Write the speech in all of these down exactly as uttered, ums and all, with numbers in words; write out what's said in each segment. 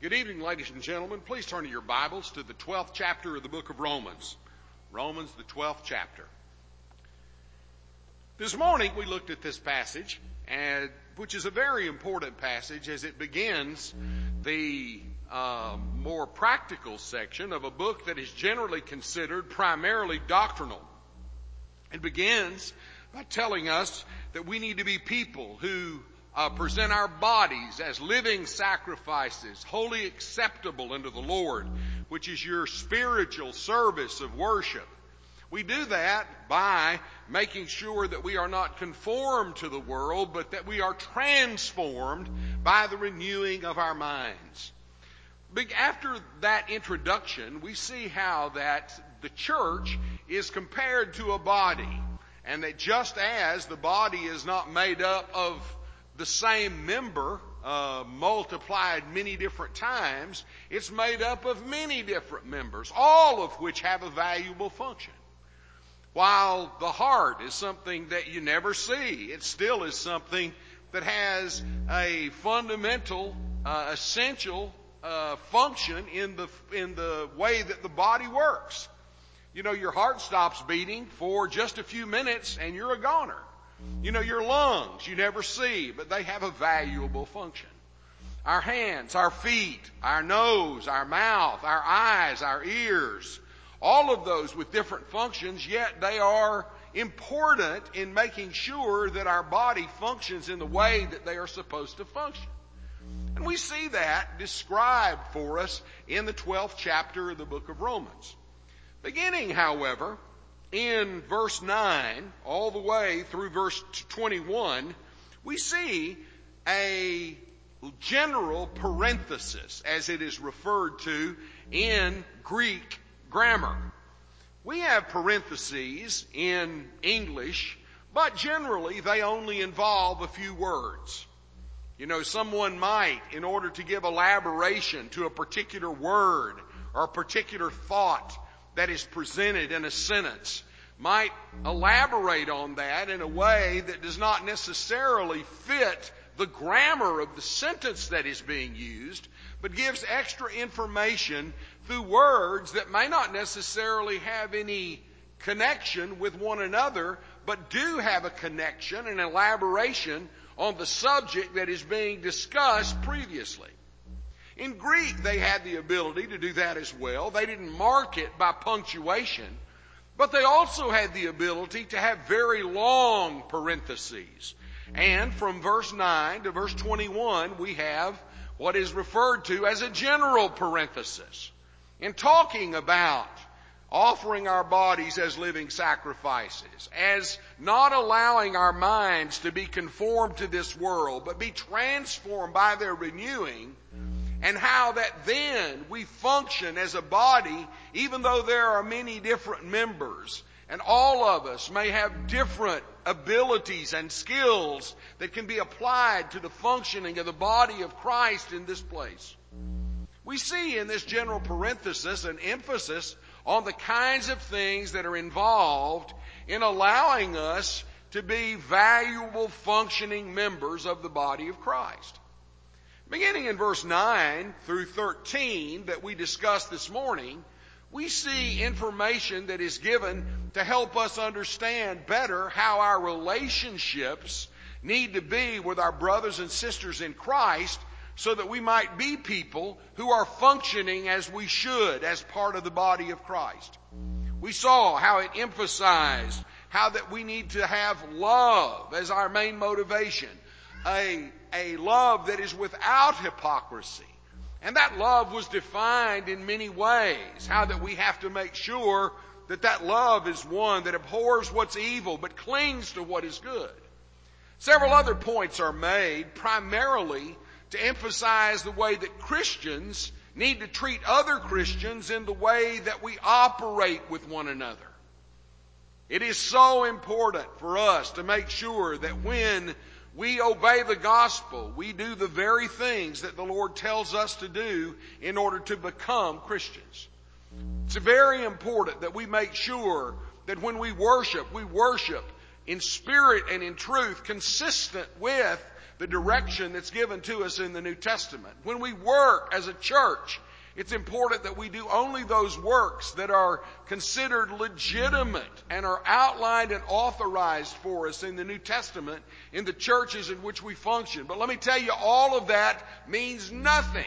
Good evening, ladies and gentlemen. Please turn to your Bibles to the twelfth chapter of the book of Romans. Romans, the twelfth chapter. This morning we looked at this passage, and, which is a very important passage as it begins the uh, more practical section of a book that is generally considered primarily doctrinal. It begins by telling us that we need to be people who Uh, present our bodies as living sacrifices, wholly acceptable unto the Lord, which is your spiritual service of worship. We do that by making sure that we are not conformed to the world, but that we are transformed by the renewing of our minds. After that introduction, we see how that the church is compared to a body, and that just as the body is not made up of the same member uh, multiplied many different times, it's made up of many different members, all of which have a valuable function. While the heart is something that you never see, it still is something that has a fundamental, uh, essential uh, function in the in the way that the body works. You know, your heart stops beating for just a few minutes and you're a goner. You know, your lungs, you never see, but they have a valuable function. Our hands, our feet, our nose, our mouth, our eyes, our ears, all of those with different functions, yet they are important in making sure that our body functions in the way that they are supposed to function. And we see that described for us in the twelfth chapter of the book of Romans. Beginning, however, in verse nine, all the way through verse twenty-one, we see a general parenthesis, as it is referred to in Greek grammar. We have parentheses in English, but generally they only involve a few words. You know, someone might, in order to give elaboration to a particular word or a particular thought that is presented in a sentence, might elaborate on that in a way that does not necessarily fit the grammar of the sentence that is being used, but gives extra information through words that may not necessarily have any connection with one another, but do have a connection and elaboration on the subject that is being discussed previously. In Greek, they had the ability to do that as well. They didn't mark it by punctuation, but they also had the ability to have very long parentheses. And from verse nine to verse twenty-one, we have what is referred to as a general parenthesis. In talking about offering our bodies as living sacrifices, as not allowing our minds to be conformed to this world, but be transformed by their renewing, and how that then we function as a body, even though there are many different members, and all of us may have different abilities and skills that can be applied to the functioning of the body of Christ in this place. We see in this general parenthesis an emphasis on the kinds of things that are involved in allowing us to be valuable functioning members of the body of Christ. Beginning in verse nine through thirteen that we discussed this morning, we see information that is given to help us understand better how our relationships need to be with our brothers and sisters in Christ, so that we might be people who are functioning as we should as part of the body of Christ. We saw how it emphasized how that we need to have love as our main motivation. A, a love that is without hypocrisy. And that love was defined in many ways. How that we have to make sure that that love is one that abhors what's evil but clings to what is good. Several other points are made primarily to emphasize the way that Christians need to treat other Christians in the way that we operate with one another. It is so important for us to make sure that when we obey the gospel, we do the very things that the Lord tells us to do in order to become Christians. It's very important that we make sure that when we worship, we worship in spirit and in truth, consistent with the direction that's given to us in the New Testament. When we work as a church, it's important that we do only those works that are considered legitimate and are outlined and authorized for us in the New Testament in the churches in which we function. But let me tell you, all of that means nothing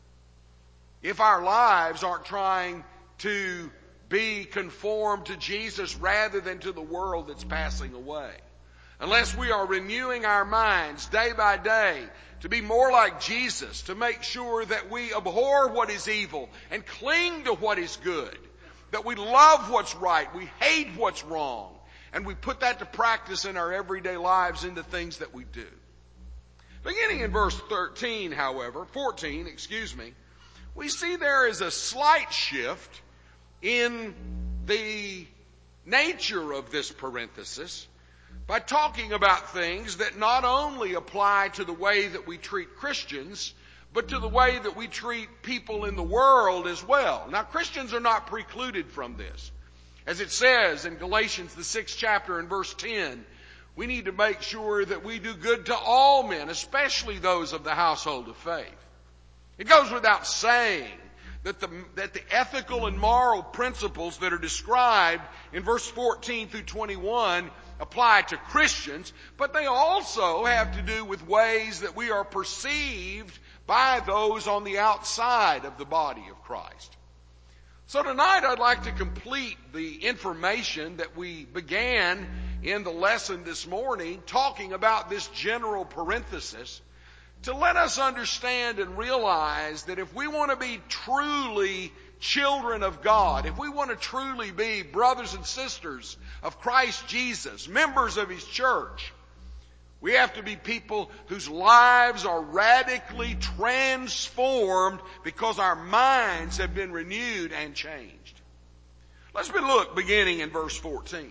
if our lives aren't trying to be conformed to Jesus rather than to the world that's passing away. Unless we are renewing our minds day by day to be more like Jesus, to make sure that we abhor what is evil and cling to what is good, that we love what's right, we hate what's wrong, and we put that to practice in our everyday lives in the things that we do. Beginning in verse thirteen, however, fourteen, excuse me, we see there is a slight shift in the nature of this parenthesis by talking about things that not only apply to the way that we treat Christians, but to the way that we treat people in the world as well. Now, Christians are not precluded from this. As it says in Galatians, the sixth chapter and verse ten, we need to make sure that we do good to all men, especially those of the household of faith. It goes without saying that the, that the ethical and moral principles that are described in verse fourteen through twenty-one apply to Christians, but they also have to do with ways that we are perceived by those on the outside of the body of Christ. So tonight I'd like to complete the information that we began in the lesson this morning, talking about this general parenthesis, to let us understand and realize that if we want to be truly children of God, if we want to truly be brothers and sisters of Christ Jesus, members of His church, we have to be people whose lives are radically transformed because our minds have been renewed and changed. Let's look beginning in verse fourteen.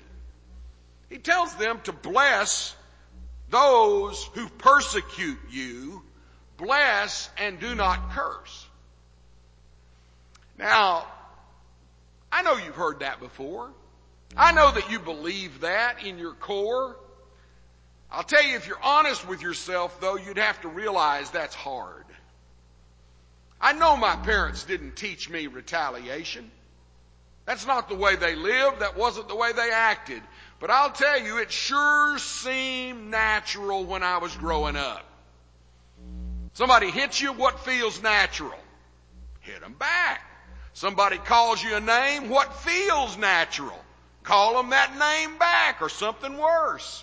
He tells them to bless those who persecute you, bless and do not curse. Now, I know you've heard that before. I know that you believe that in your core. I'll tell you, if you're honest with yourself, though, you'd have to realize that's hard. I know my parents didn't teach me retaliation. That's not the way they lived. That wasn't the way they acted. But I'll tell you, it sure seemed natural when I was growing up. Somebody hits you, what feels natural? Hit them back. Somebody calls you a name, what feels natural? Call them that name back, or something worse.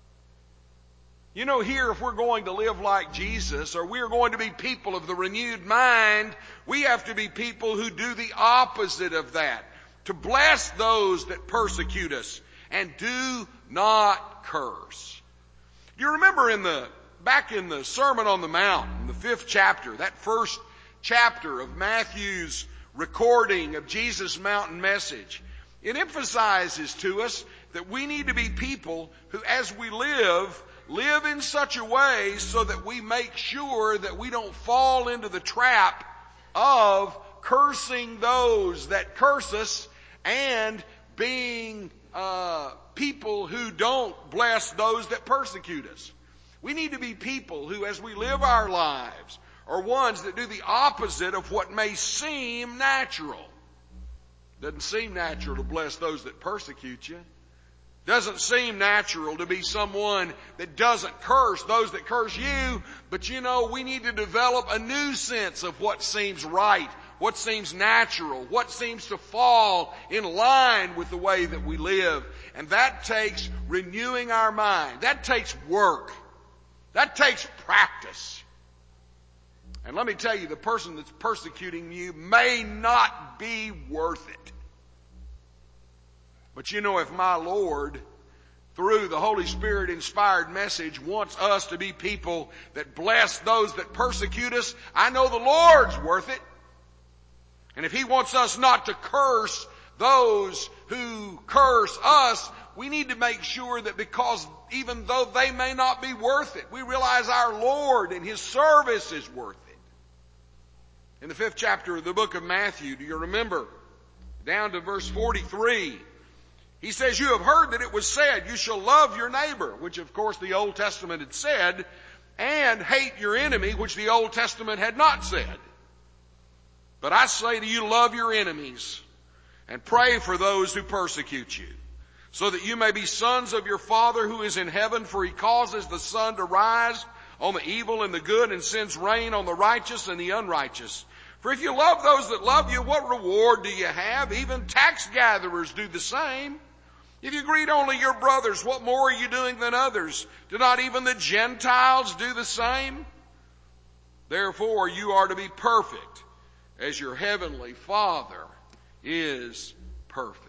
You know, here, if we're going to live like Jesus, or we are going to be people of the renewed mind, we have to be people who do the opposite of that. To bless those that persecute us, and do not curse. You remember in the, back in the Sermon on the Mount, in the fifth chapter, that first chapter of Matthew's recording of Jesus' mountain message, it emphasizes to us that we need to be people who, as we live, live in such a way so that we make sure that we don't fall into the trap of cursing those that curse us and being uh, people who don't bless those that persecute us. We need to be people who, as we live our lives, are ones that do the opposite of what may seem natural. Doesn't seem natural to bless those that persecute you. Doesn't seem natural to be someone that doesn't curse those that curse you. But you know, we need to develop a new sense of what seems right, what seems natural, what seems to fall in line with the way that we live. And that takes renewing our mind. That takes work. That takes practice. And let me tell you, the person that's persecuting you may not be worth it. But you know, if my Lord, through the Holy Spirit inspired message, wants us to be people that bless those that persecute us, I know the Lord's worth it. And if He wants us not to curse those who curse us, we need to make sure that, because even though they may not be worth it, we realize our Lord and His service is worth it. In the fifth chapter of the book of Matthew, do you remember? Down to verse forty-three, He says, you have heard that it was said, you shall love your neighbor, which of course the Old Testament had said, and hate your enemy, which the Old Testament had not said. But I say to you, love your enemies and pray for those who persecute you, so that you may be sons of your Father who is in heaven, for he causes the sun to rise on the evil and the good and sends rain on the righteous and the unrighteous. For if you love those that love you, what reward do you have? Even tax gatherers do the same. If you greet only your brothers, what more are you doing than others? Do not even the Gentiles do the same? Therefore you are to be perfect, as your heavenly Father is perfect.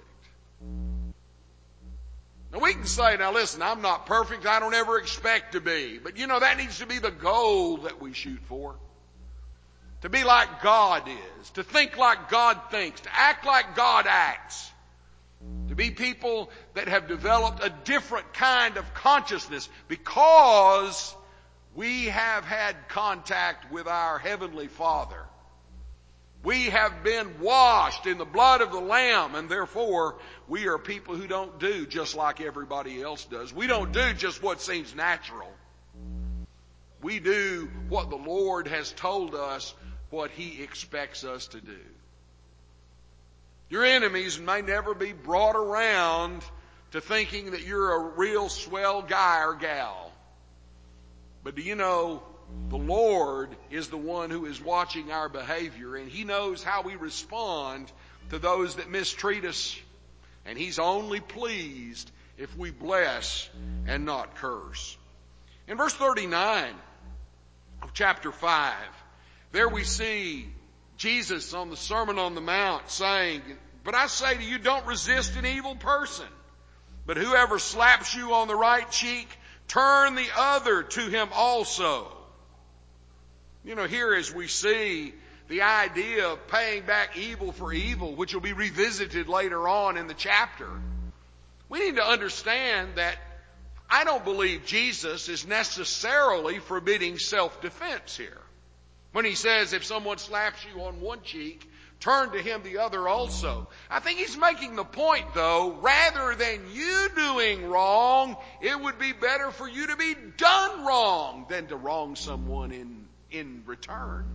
Now we can say, now listen, I'm not perfect, I don't ever expect to be. But you know, that needs to be the goal that we shoot for. To be like God is, to think like God thinks, to act like God acts. To be people that have developed a different kind of consciousness because we have had contact with our Heavenly Father. We have been washed in the blood of the Lamb, and therefore we are people who don't do just like everybody else does. We don't do just what seems natural. We do what the Lord has told us, what He expects us to do. Your enemies may never be brought around to thinking that you're a real swell guy or gal. But do you know, the Lord is the one who is watching our behavior, and He knows how we respond to those that mistreat us. And He's only pleased if we bless and not curse. In verse thirty-nine of chapter five, there we see Jesus on the Sermon on the Mount saying, but I say to you, don't resist an evil person. But whoever slaps you on the right cheek, turn the other to him also. You know, here as we see the idea of paying back evil for evil, which will be revisited later on in the chapter, we need to understand that I don't believe Jesus is necessarily forbidding self-defense here. When He says, if someone slaps you on one cheek, turn to him the other also. I think He's making the point, though, rather than you doing wrong, it would be better for you to be done wrong than to wrong someone in, in return.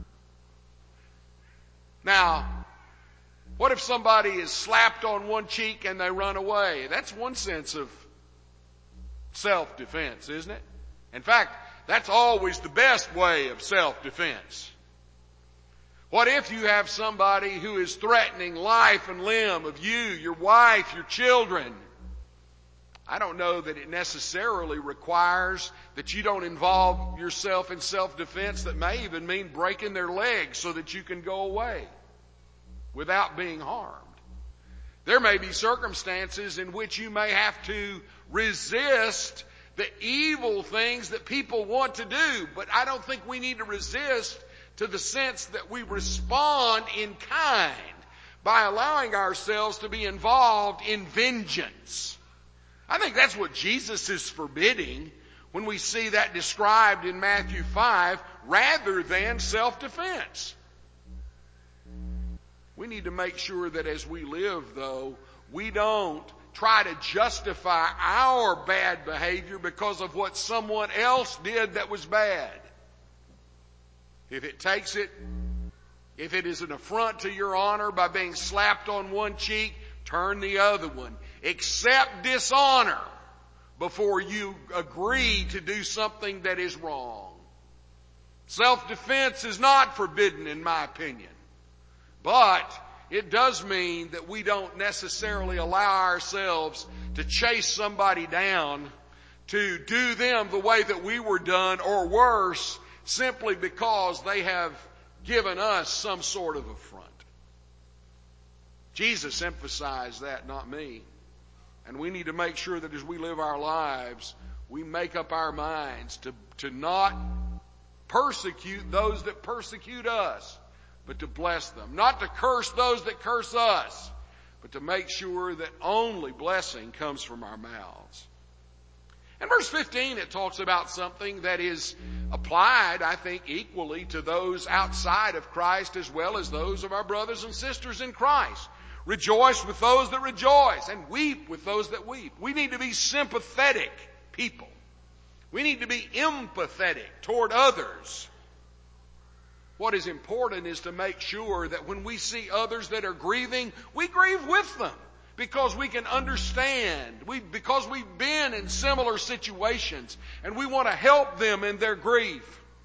Now, what if somebody is slapped on one cheek and they run away? That's one sense of self-defense, isn't it? In fact, that's always the best way of self-defense. What if you have somebody who is threatening life and limb of you, your wife, your children? I don't know that it necessarily requires that you don't involve yourself in self-defense. That may even mean breaking their legs so that you can go away without being harmed. There may be circumstances in which you may have to resist the evil things that people want to do, but I don't think we need to resist to the sense that we respond in kind by allowing ourselves to be involved in vengeance. I think that's what Jesus is forbidding when we see that described in Matthew five, rather than self-defense. We need to make sure that as we live, though, we don't try to justify our bad behavior because of what someone else did that was bad. If it takes it, if it is an affront to your honor by being slapped on one cheek, turn the other one. Accept dishonor before you agree to do something that is wrong. Self-defense is not forbidden, in my opinion. But it does mean that we don't necessarily allow ourselves to chase somebody down, to do them the way that we were done, or worse, simply because they have given us some sort of affront. Jesus emphasized that, not me. And we need to make sure that as we live our lives, we make up our minds to, to not persecute those that persecute us, but to bless them. Not to curse those that curse us, but to make sure that only blessing comes from our mouths. In verse fifteen, it talks about something that is applied, I think, equally to those outside of Christ as well as those of our brothers and sisters in Christ. Rejoice with those that rejoice, and weep with those that weep. We need to be sympathetic people. We need to be empathetic toward others. What is important is to make sure that when we see others that are grieving, we grieve with them. Because we can understand, we, because we've been in similar situations, and we want to help them in their grief.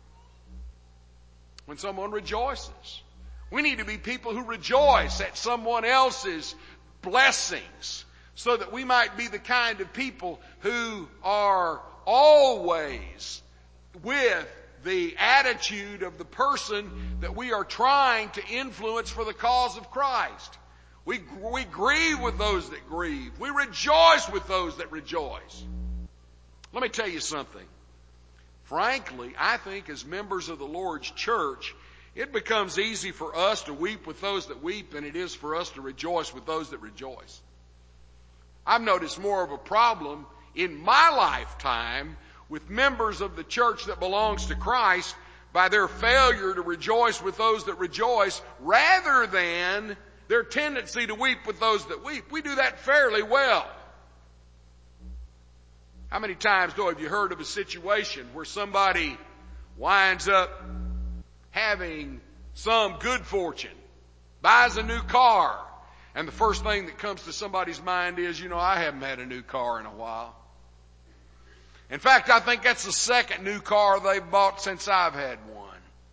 When someone rejoices, we need to be people who rejoice at someone else's blessings, so that we might be the kind of people who are always with the attitude of the person that we are trying to influence for the cause of Christ. We, we grieve with those that grieve. We rejoice with those that rejoice. Let me tell you something. Frankly, I think as members of the Lord's church, it becomes easy for us to weep with those that weep than it is for us to rejoice with those that rejoice. I've noticed more of a problem in my lifetime with members of the church that belongs to Christ by their failure to rejoice with those that rejoice rather than their tendency to weep with those that weep. We do that fairly well. How many times, though, have you heard of a situation where somebody winds up having some good fortune, buys a new car, and the first thing that comes to somebody's mind is, you know, I haven't had a new car in a while. In fact, I think that's the second new car they've bought since I've had one.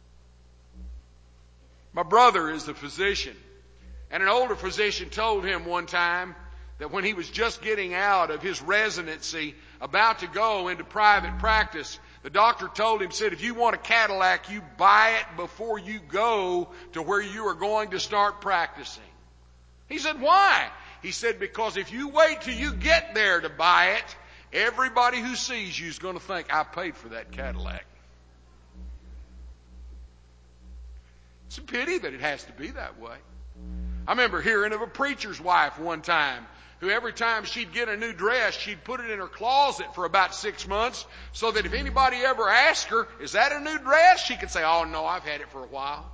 My brother is a physician. And an older physician told him one time that when he was just getting out of his residency, about to go into private practice, the doctor told him, said, if you want a Cadillac, you buy it before you go to where you are going to start practicing. He said, why? He said, because if you wait till you get there to buy it, everybody who sees you is going to think, I paid for that Cadillac. It's a pity that it has to be that way. I remember hearing of a preacher's wife one time who every time she'd get a new dress, she'd put it in her closet for about six months so that if anybody ever asked her, is that a new dress? She could say, oh no, I've had it for a while.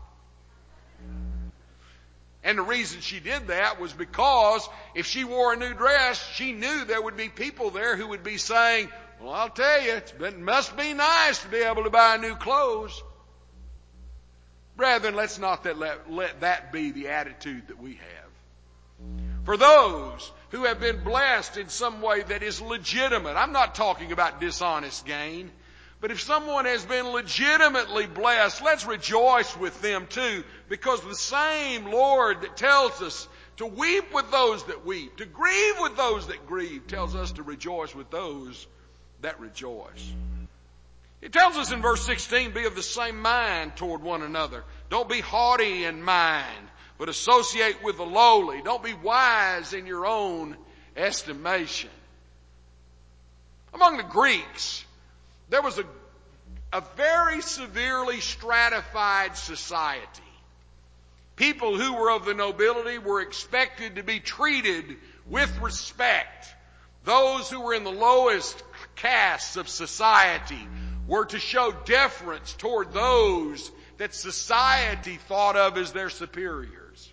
And the reason she did that was because if she wore a new dress, she knew there would be people there who would be saying, well, I'll tell you, it must be nice to be able to buy new clothes. Rather than let's not that let, let that be the attitude that we have. For those who have been blessed in some way that is legitimate, I'm not talking about dishonest gain, but if someone has been legitimately blessed, let's rejoice with them too, because the same Lord that tells us to weep with those that weep, to grieve with those that grieve, tells us to rejoice with those that rejoice. It tells us in verse sixteen, be of the same mind toward one another. Don't be haughty in mind, but associate with the lowly. Don't be wise in your own estimation. Among the Greeks, there was a, a very severely stratified society. People who were of the nobility were expected to be treated with respect. Those who were in the lowest castes of society were to show deference toward those that society thought of as their superiors.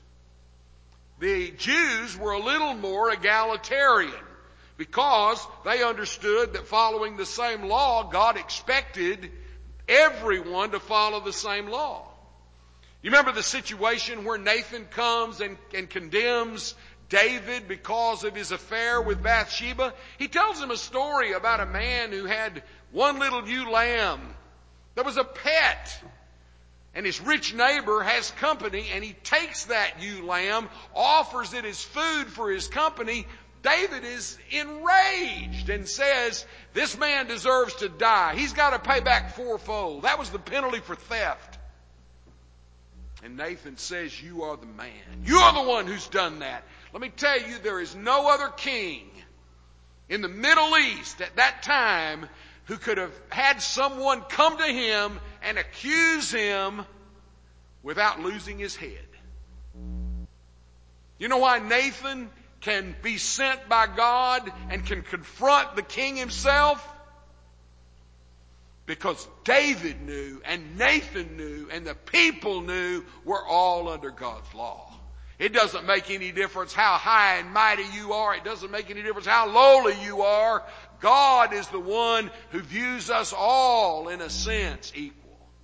The Jews were a little more egalitarian because they understood that following the same law, God expected everyone to follow the same law. You remember the situation where Nathan comes and, and condemns David because of his affair with Bathsheba? He tells him a story about a man who had one little ewe lamb that was a pet. And his rich neighbor has company, and he takes that ewe lamb, offers it as food for his company. David is enraged and says, this man deserves to die. He's got to pay back fourfold. That was the penalty for theft. And Nathan says, you are the man. You are the one who's done that. Let me tell you, there is no other king in the Middle East at that time who could have had someone come to him and accuse him without losing his head. You know why Nathan can be sent by God and can confront the king himself? Because David knew and Nathan knew and the people knew we're all under God's law. It doesn't make any difference how high and mighty you are. It doesn't make any difference how lowly you are. God is the one who views us all, in a sense, equal.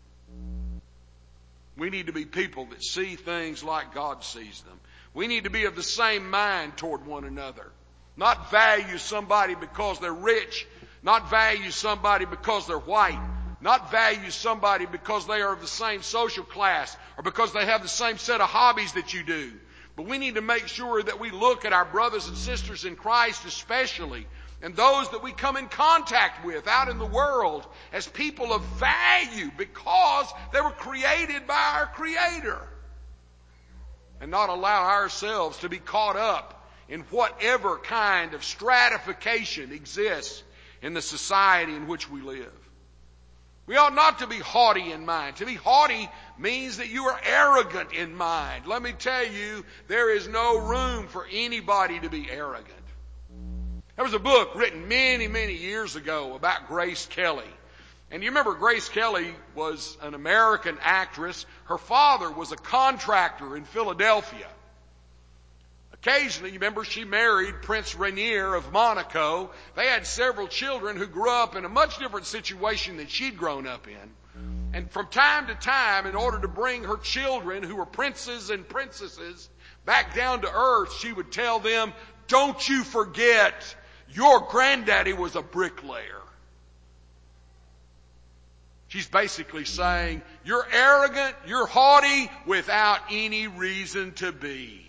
We need to be people that see things like God sees them. We need to be of the same mind toward one another. Not value somebody because they're rich. Not value somebody because they're white. Not value somebody because they are of the same social class or because they have the same set of hobbies that you do. But we need to make sure that we look at our brothers and sisters in Christ especially, and those that we come in contact with out in the world, as people of value because they were created by our Creator. And not allow ourselves to be caught up in whatever kind of stratification exists in the society in which we live. We ought not to be haughty in mind. To be haughty means that you are arrogant in mind. Let me tell you, there is no room for anybody to be arrogant. There was a book written many, many years ago about Grace Kelly. And you remember Grace Kelly was an American actress. Her father was a contractor in Philadelphia. Occasionally, you remember, she married Prince Rainier of Monaco. They had several children who grew up in a much different situation than she'd grown up in. And from time to time, in order to bring her children, who were princes and princesses, back down to earth, she would tell them, "Don't you forget, your granddaddy was a bricklayer." She's basically saying, you're arrogant, you're haughty without any reason to be.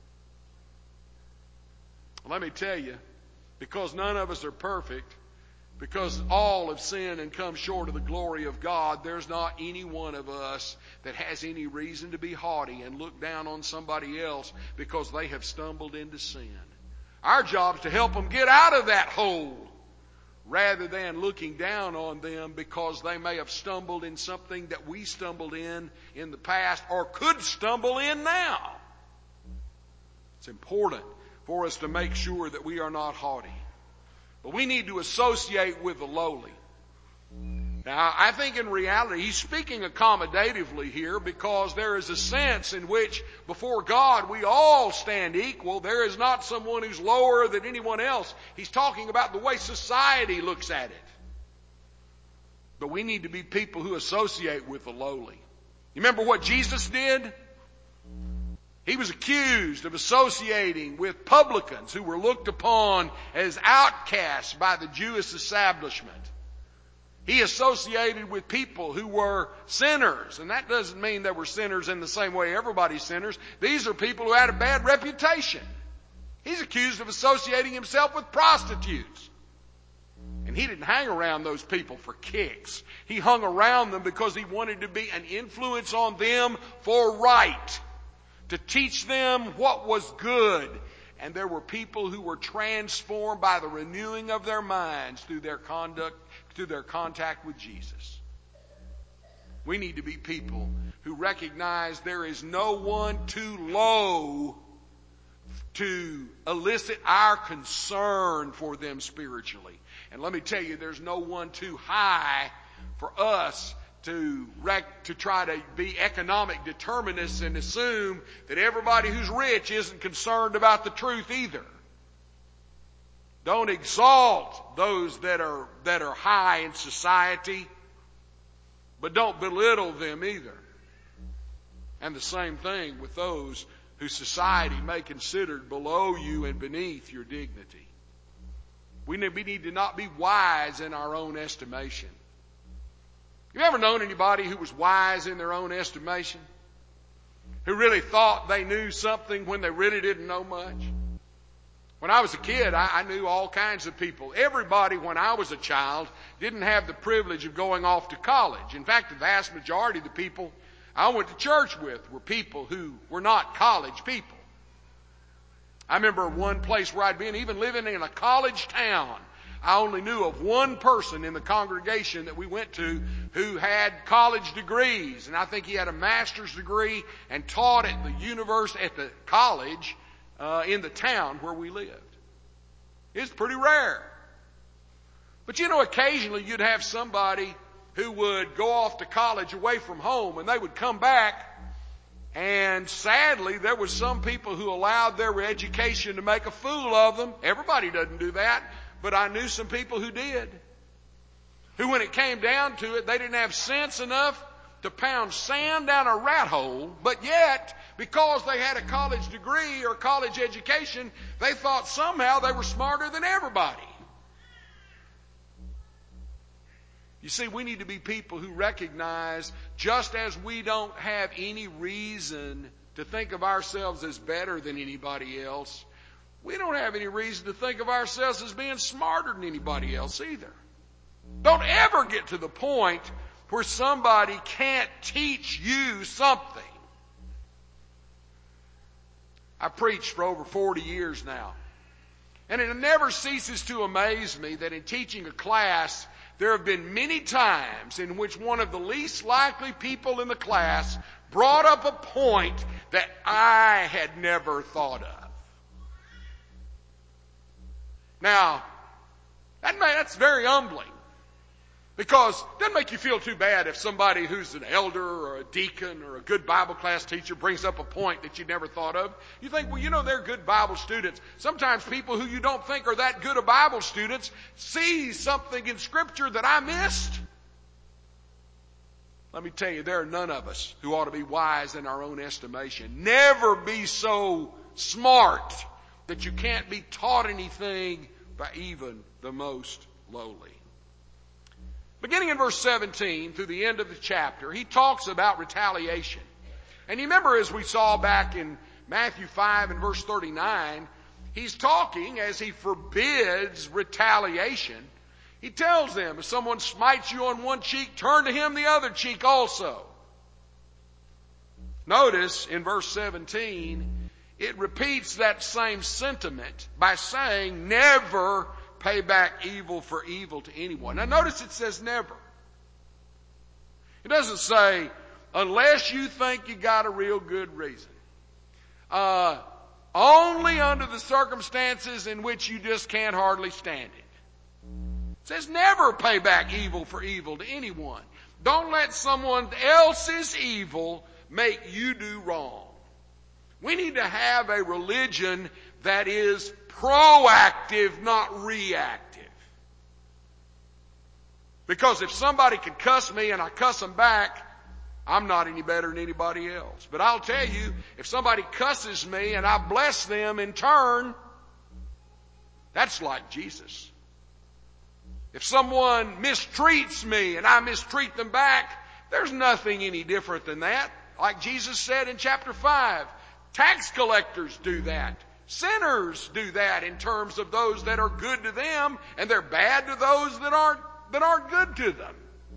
Let me tell you, because none of us are perfect, because all have sinned and come short of the glory of God, there's not any one of us that has any reason to be haughty and look down on somebody else because they have stumbled into sin. Our job is to help them get out of that hole, rather than looking down on them because they may have stumbled in something that we stumbled in in the past or could stumble in now. It's important for us to make sure that we are not haughty. But we need to associate with the lowly. Now, I think in reality, he's speaking accommodatively here because there is a sense in which before God we all stand equal. There is not someone who's lower than anyone else. He's talking about the way society looks at it. But we need to be people who associate with the lowly. You remember what Jesus did? He was accused of associating with publicans who were looked upon as outcasts by the Jewish establishment. He associated with people who were sinners. And that doesn't mean they were sinners in the same way everybody's sinners. These are people who had a bad reputation. He's accused of associating himself with prostitutes. And he didn't hang around those people for kicks. He hung around them because he wanted to be an influence on them for right, to teach them what was good. And there were people who were transformed by the renewing of their minds through their conduct, through their contact with Jesus. We need to be people who recognize there is no one too low to elicit our concern for them spiritually. And let me tell you, there's no one too high for us to rec- to try to be economic determinists and assume that everybody who's rich isn't concerned about the truth either. Don't exalt those that are that are high in society, but don't belittle them either. And the same thing with those whose society may consider below you and beneath your dignity. We need, we need to not be wise in our own estimation. You ever known anybody who was wise in their own estimation? Who really thought they knew something when they really didn't know much? When I was a kid, I, I knew all kinds of people. Everybody, when I was a child, didn't have the privilege of going off to college. In fact, the vast majority of the people I went to church with were people who were not college people. I remember one place where I'd been, even living in a college town, I only knew of one person in the congregation that we went to who had college degrees. And I think he had a master's degree and taught at the university, at the college uh, in the town where we lived. It's pretty rare. But you know, occasionally you'd have somebody who would go off to college away from home, and they would come back And sadly, there were some people who allowed their education to make a fool of them. Everybody doesn't do that, but I knew some people who did. Who, when it came down to it, they didn't have sense enough to pound sand down a rat hole, but yet, because they had a college degree or college education, they thought somehow they were smarter than everybody. You see, we need to be people who recognize, just as we don't have any reason to think of ourselves as better than anybody else, we don't have any reason to think of ourselves as being smarter than anybody else either. Don't ever get to the point where somebody can't teach you something. I preached for over forty years now, and it never ceases to amaze me that in teaching a class, there have been many times in which one of the least likely people in the class brought up a point that I had never thought of. Now, that may, that's very humbling, because it doesn't make you feel too bad if somebody who's an elder or a deacon or a good Bible class teacher brings up a point that you never thought of. You think, well, you know, they're good Bible students. Sometimes people who you don't think are that good of Bible students see something in Scripture that I missed. Let me tell you, there are none of us who ought to be wise in our own estimation. Never be so smart that you can't be taught anything by even the most lowly. Beginning in verse seventeen through the end of the chapter, he talks about retaliation. And you remember, as we saw back in Matthew five and verse thirty-nine, he's talking as he forbids retaliation. He tells them, if someone smites you on one cheek, turn to him the other cheek also. Notice in verse seventeen, it repeats that same sentiment by saying, never pay back evil for evil to anyone. Now notice it says never. It doesn't say, unless you think you got a real good reason. Uh, only under the circumstances in which you just can't hardly stand it. It says never pay back evil for evil to anyone. Don't let someone else's evil make you do wrong. We need to have a religion that is proactive, not reactive. Because if somebody could cuss me and I cuss them back, I'm not any better than anybody else. But I'll tell you, if somebody cusses me and I bless them in turn, that's like Jesus. If someone mistreats me and I mistreat them back, there's nothing any different than that. Like Jesus said in chapter five, tax collectors do that. Sinners do that in terms of those that are good to them, and they're bad to those that aren't, that aren't good to them.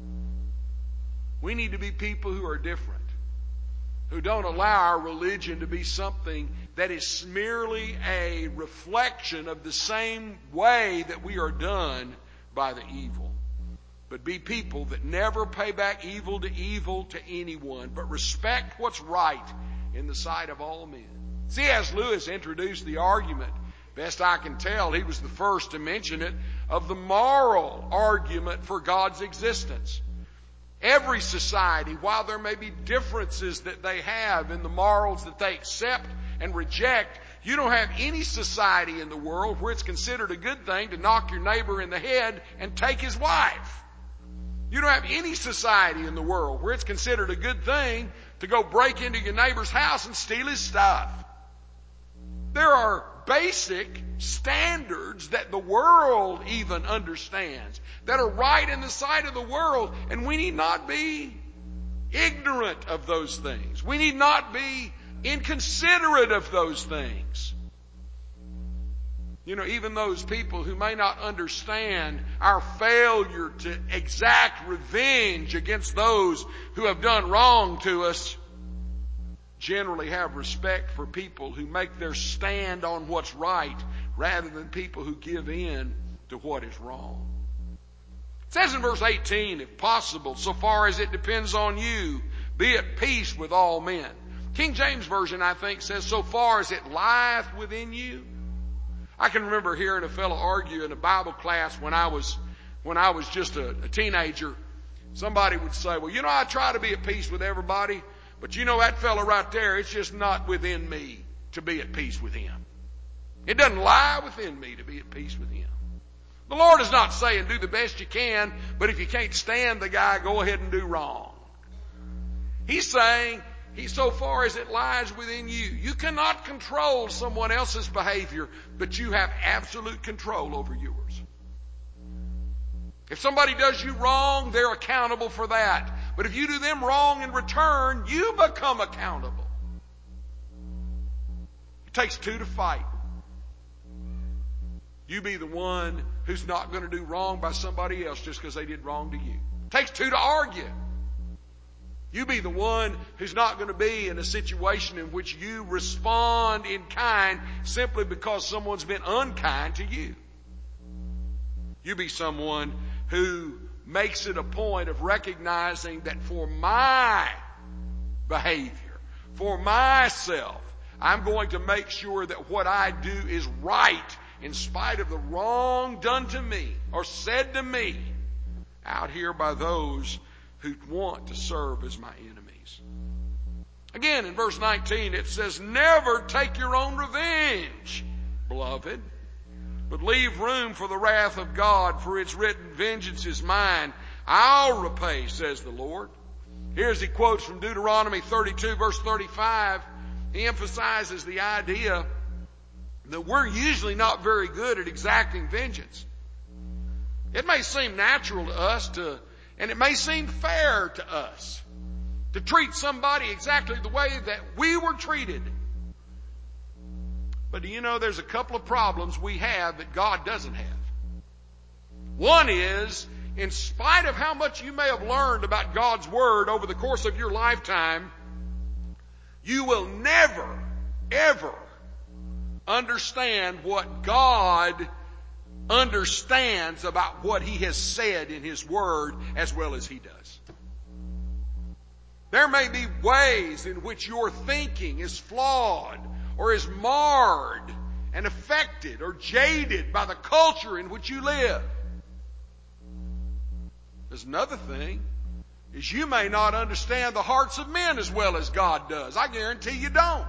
We need to be people who are different, who don't allow our religion to be something that is merely a reflection of the same way that we are done by the evil. But be people that never pay back evil to evil to anyone, but respect what's right in the sight of all men. C S Lewis introduced the argument, best I can tell, he was the first to mention it, of the moral argument for God's existence. Every society, while there may be differences that they have in the morals that they accept and reject, you don't have any society in the world where it's considered a good thing to knock your neighbor in the head and take his wife. You don't have any society in the world where it's considered a good thing to go break into your neighbor's house and steal his stuff. There are basic standards that the world even understands, that are right in the sight of the world, and we need not be ignorant of those things. We need not be inconsiderate of those things. You know, even those people who may not understand our failure to exact revenge against those who have done wrong to us generally have respect for people who make their stand on what's right rather than people who give in to what is wrong. It says in verse eighteen, if possible, so far as it depends on you, be at peace with all men. King James Version, I think, says, so far as it lieth within you. I can remember hearing a fellow argue in a Bible class when I was when I was just a, a teenager. Somebody would say, well, you know, I try to be at peace with everybody, But you know that fella right there, it's just not within me to be at peace with him. It doesn't lie within me to be at peace with him. The Lord is not saying do the best you can, but if you can't stand the guy, go ahead and do wrong. He's saying, he, so far as it lies within you, you cannot control someone else's behavior, but you have absolute control over yours. If somebody does you wrong, they're accountable for that. But if you do them wrong in return, you become accountable. It takes two to fight. You be the one who's not going to do wrong by somebody else just because they did wrong to you. It takes two to argue. You be the one who's not going to be in a situation in which you respond in kind simply because someone's been unkind to you. You be someone who makes it a point of recognizing that for my behavior, for myself, I'm going to make sure that what I do is right in spite of the wrong done to me or said to me out here by those who want to serve as my enemies. Again, in verse nineteen, it says, never take your own revenge, beloved, but leave room for the wrath of God, for it's written, vengeance is mine, I'll repay, says the Lord. Here's he quotes from Deuteronomy thirty-two, verse thirty-five. He emphasizes the idea that we're usually not very good at exacting vengeance. It may seem natural to us to, and it may seem fair to us to treat somebody exactly the way that we were treated. But do you know there's a couple of problems we have that God doesn't have? One is, in spite of how much you may have learned about God's Word over the course of your lifetime, you will never, ever understand what God understands about what He has said in His Word as well as He does. There may be ways in which your thinking is flawed or is marred and affected or jaded by the culture in which you live. There's another thing, is you may not understand the hearts of men as well as God does. I guarantee you don't.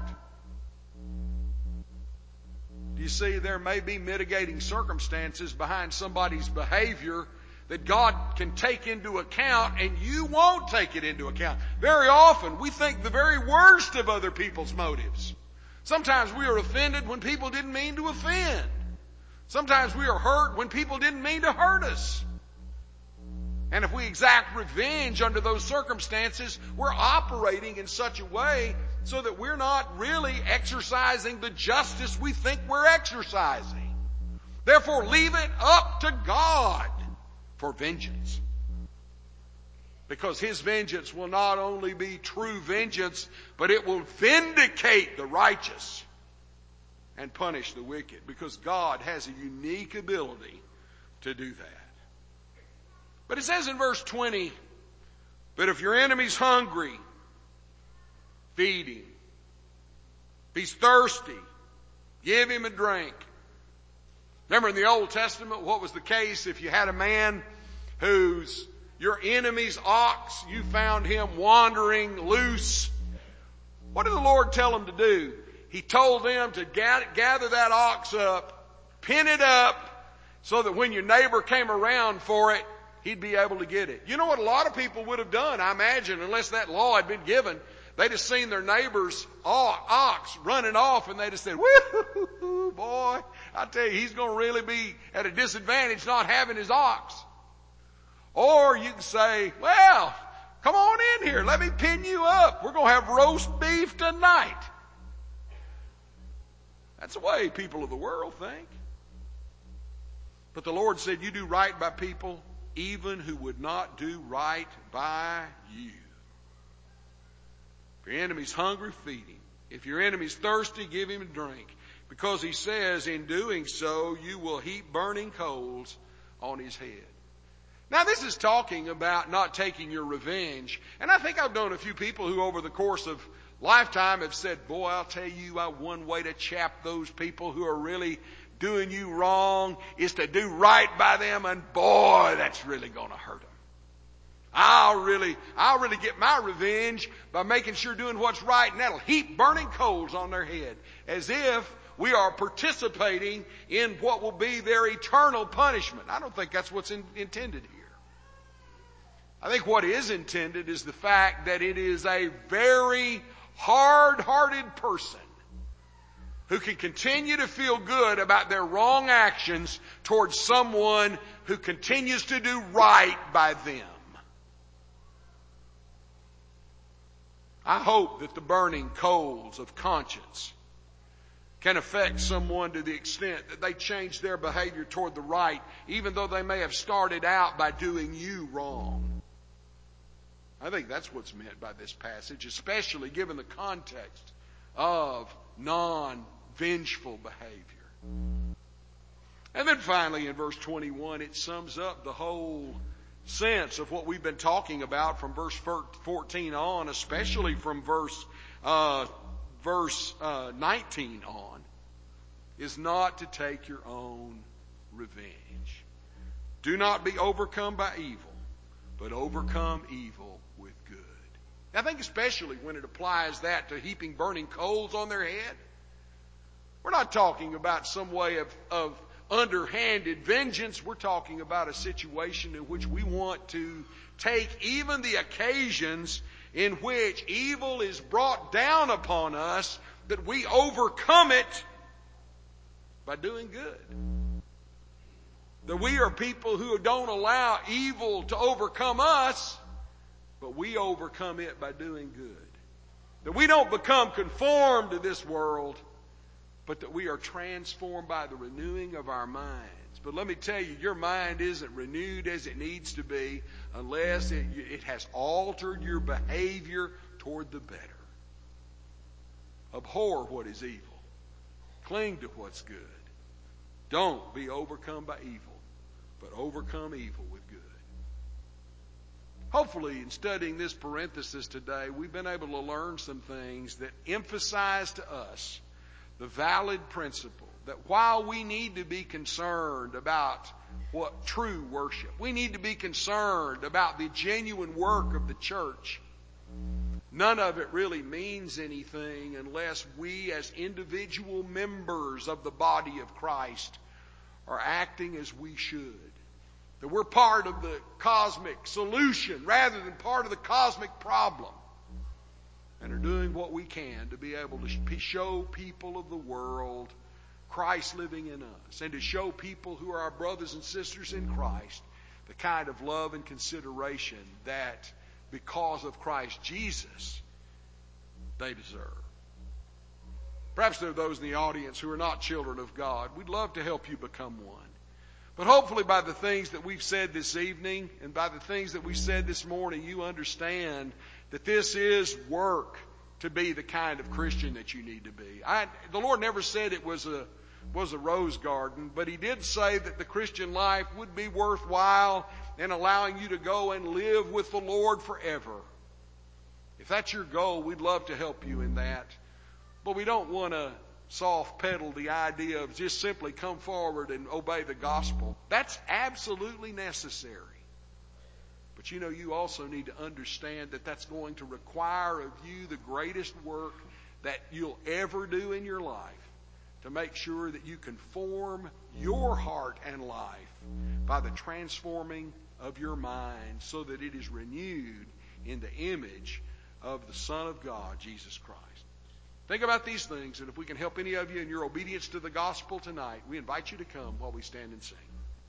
You see, there may be mitigating circumstances behind somebody's behavior that God can take into account, and you won't take it into account. Very often, we think the very worst of other people's motives. Sometimes we are offended when people didn't mean to offend. Sometimes we are hurt when people didn't mean to hurt us. And if we exact revenge under those circumstances, we're operating in such a way so that we're not really exercising the justice we think we're exercising. Therefore, leave it up to God for vengeance. Because His vengeance will not only be true vengeance, but it will vindicate the righteous and punish the wicked. Because God has a unique ability to do that. But it says in verse twenty, but if your enemy's hungry, feed him. If he's thirsty, give him a drink. Remember in the Old Testament, what was the case if you had a man whose, your enemy's ox, you found him wandering loose? What did the Lord tell him to do? He told them to gather that ox up, pin it up, so that when your neighbor came around for it, he'd be able to get it. You know what a lot of people would have done, I imagine, unless that law had been given? They'd have seen their neighbor's ox running off, and they'd have said, woo, boy, I tell you, he's going to really be at a disadvantage not having his ox. Or you can say, well, come on in here. Let me pin you up. We're going to have roast beef tonight. That's the way people of the world think. But the Lord said, you do right by people even who would not do right by you. If your enemy's hungry, feed him. If your enemy's thirsty, give him a drink. Because He says, in doing so, you will heap burning coals on his head. Now, this is talking about not taking your revenge. And I think I've known a few people who over the course of lifetime have said, boy, I'll tell you, I, one way to chap those people who are really doing you wrong is to do right by them, and boy, that's really going to hurt them. I'll really, I'll really get my revenge by making sure doing what's right, and that'll heap burning coals on their head, as if we are participating in what will be their eternal punishment. I don't think that's what's in, intended here. I think what is intended is the fact that it is a very hard-hearted person who can continue to feel good about their wrong actions towards someone who continues to do right by them. I hope that the burning coals of conscience can affect someone to the extent that they change their behavior toward the right, even though they may have started out by doing you wrong. I think that's what's meant by this passage, especially given the context of non-vengeful behavior. And then finally in verse twenty-one, it sums up the whole sense of what we've been talking about from verse fourteen on, especially from verse uh, verse uh, nineteen on, is not to take your own revenge. Do not be overcome by evil, but overcome evil with good. I think especially when it applies that to heaping burning coals on their head, we're not talking about some way of, of underhanded vengeance. We're talking about a situation in which we want to take even the occasions in which evil is brought down upon us, that we overcome it by doing good. That we are people who don't allow evil to overcome us, but we overcome it by doing good. That we don't become conformed to this world, but that we are transformed by the renewing of our minds. But let me tell you, your mind isn't renewed as it needs to be unless it, it has altered your behavior toward the better. Abhor what is evil. Cling to what's good. Don't be overcome by evil, but overcome evil with good. Hopefully, in studying this parenthesis today, we've been able to learn some things that emphasize to us the valid principle that while we need to be concerned about what true worship, we need to be concerned about the genuine work of the church, none of it really means anything unless we as individual members of the body of Christ are acting as we should. That we're part of the cosmic solution rather than part of the cosmic problem. And are doing what we can to be able to show people of the world Christ living in us, and to show people who are our brothers and sisters in Christ the kind of love and consideration that because of Christ Jesus they deserve. Perhaps there are those in the audience who are not children of God. We'd love to help you become one. But hopefully by the things that we've said this evening and by the things that we said this morning, you understand that this is work to be the kind of Christian that you need to be. I, the Lord never said it was a was a rose garden, but He did say that the Christian life would be worthwhile in allowing you to go and live with the Lord forever. If that's your goal, we'd love to help you in that. But we don't want to soft pedal the idea of just simply come forward and obey the gospel. That's absolutely necessary. But you know, you also need to understand that that's going to require of you the greatest work that you'll ever do in your life to make sure that you conform your heart and life by the transforming of your mind so that it is renewed in the image of the Son of God, Jesus Christ. Think about these things, and if we can help any of you in your obedience to the gospel tonight, we invite you to come while we stand and sing.